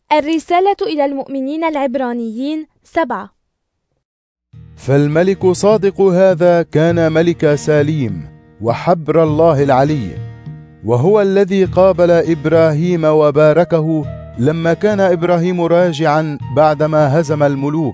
الرسالة إلى المؤمنين العبرانيين 7. فالملك صادق هذا كان ملك ساليم وحبر الله العلي، وهو الذي قابل إبراهيم وباركه لما كان إبراهيم راجعا بعدما هزم الملوك،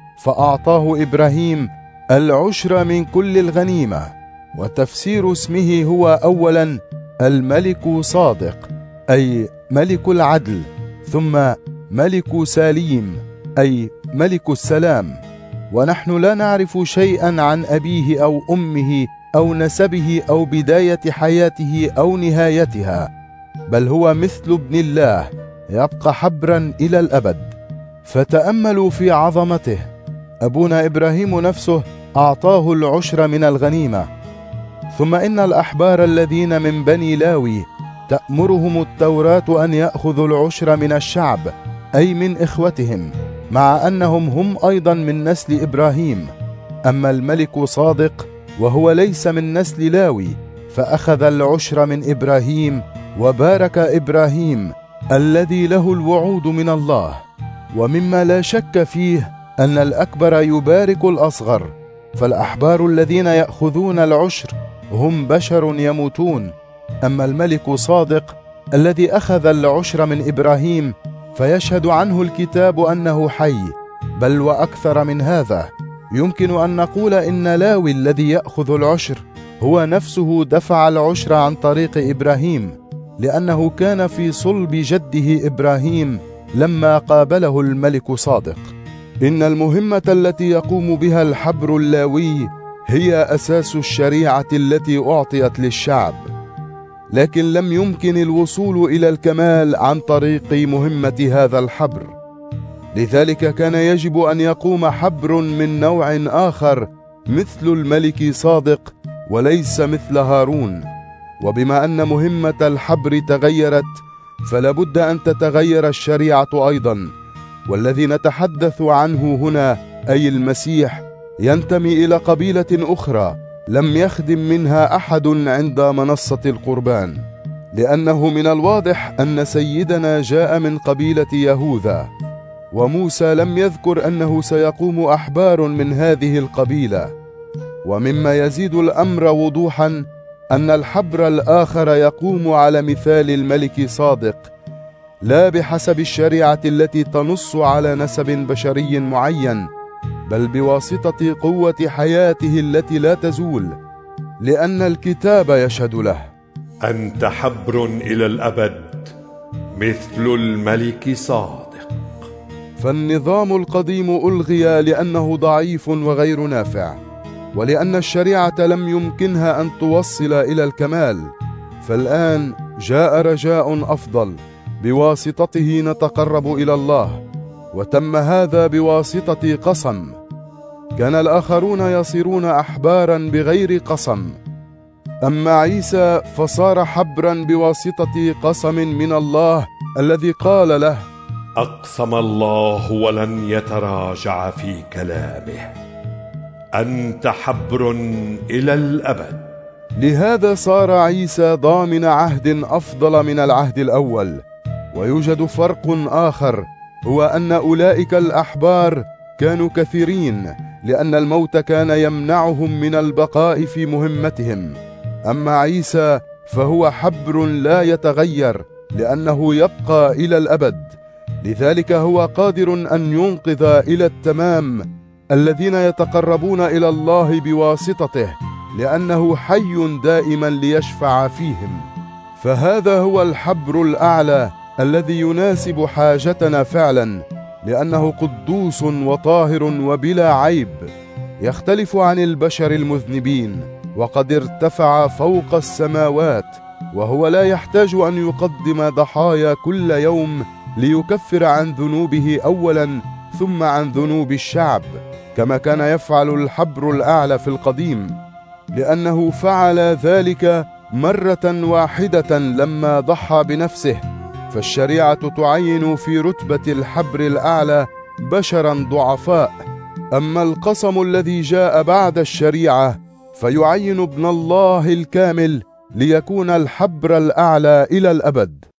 فأعطاه إبراهيم العشر من كل الغنيمة. وتفسير اسمه هو أولا الملك صادق أي ملك العدل، ثم ملك ساليم أي ملك السلام. ونحن لا نعرف شيئا عن أبيه أو أمه أو نسبه أو بداية حياته أو نهايتها، بل هو مثل ابن الله يبقى حبرا إلى الأبد. فتأملوا في عظمته. أبونا إبراهيم نفسه أعطاه العشر من الغنيمة. ثم إن الأحبار الذين من بني لاوي تأمرهم التوراة أن يأخذوا العشر من الشعب أي من إخوتهم، مع أنهم هم أيضا من نسل إبراهيم. أما الملك صادق وهو ليس من نسل لاوي، فأخذ العشر من إبراهيم وبارك إبراهيم الذي له الوعود من الله. ومما لا شك فيه أن الأكبر يبارك الأصغر، فالأحبار الذين يأخذون العشر هم بشر يموتون. أما الملك صادق الذي أخذ العشر من إبراهيم فيشهد عنه الكتاب أنه حي، بل وأكثر من هذا. يمكن أن نقول إن لاوي الذي يأخذ العشر هو نفسه دفع العشر عن طريق إبراهيم، لأنه كان في صلب جده إبراهيم لما قابله الملك صادق. إن المهمة التي يقوم بها الحبر اللاوي هي أساس الشريعة التي أعطيت للشعب، لكن لم يمكن الوصول إلى الكمال عن طريق مهمة هذا الحبر. لذلك كان يجب أن يقوم حبر من نوع آخر مثل الملك صادق وليس مثل هارون. وبما أن مهمة الحبر تغيرت، فلابد أن تتغير الشريعة أيضا. والذي نتحدث عنه هنا أي المسيح ينتمي إلى قبيلة أخرى لم يخدم منها أحد عند منصة القربان، لأنه من الواضح أن سيدنا جاء من قبيلة يهوذا، وموسى لم يذكر أنه سيقوم أحبار من هذه القبيلة. ومما يزيد الأمر وضوحا أن الحبر الآخر يقوم على مثال الملك صادق، لا بحسب الشريعة التي تنص على نسب بشري معين، بل بواسطة قوة حياته التي لا تزول، لأن الكتاب يشهد له: أنت حبر إلى الأبد مثل الملك صادق. فالنظام القديم ألغي لأنه ضعيف وغير نافع، ولأن الشريعة لم يمكنها أن توصل إلى الكمال. فالآن جاء رجاء أفضل، بواسطته نتقرب إلى الله، وتم هذا بواسطة قسم. كان الآخرون يصيرون أحبارا بغير قسم، أما عيسى فصار حبرا بواسطة قسم من الله الذي قال له: أقسم الله ولن يتراجع في كلامه، أنت حبر إلى الأبد. لهذا صار عيسى ضامن عهد أفضل من العهد الأول. ويوجد فرق آخر، هو أن أولئك الأحبار كانوا كثيرين، لأن الموت كان يمنعهم من البقاء في مهمتهم. أما عيسى فهو حبر لا يتغير، لأنه يبقى إلى الأبد. لذلك هو قادر أن ينقذ إلى التمام الذين يتقربون إلى الله بواسطته، لأنه حي دائما ليشفع فيهم. فهذا هو الحبر الأعلى الذي يناسب حاجتنا فعلا، لأنه قدوس وطاهر وبلا عيب، يختلف عن البشر المذنبين، وقد ارتفع فوق السماوات، وهو لا يحتاج أن يقدم ضحايا كل يوم ليكفر عن ذنوبه أولا ثم عن ذنوب الشعب، كما كان يفعل الحبر الأعلى في القديم، لأنه فعل ذلك مرة واحدة لما ضحى بنفسه. فالشريعة تعين في رتبة الحبر الأعلى بشرا ضعفاء، أما القسم الذي جاء بعد الشريعة فيعين ابن الله الكامل ليكون الحبر الأعلى إلى الأبد.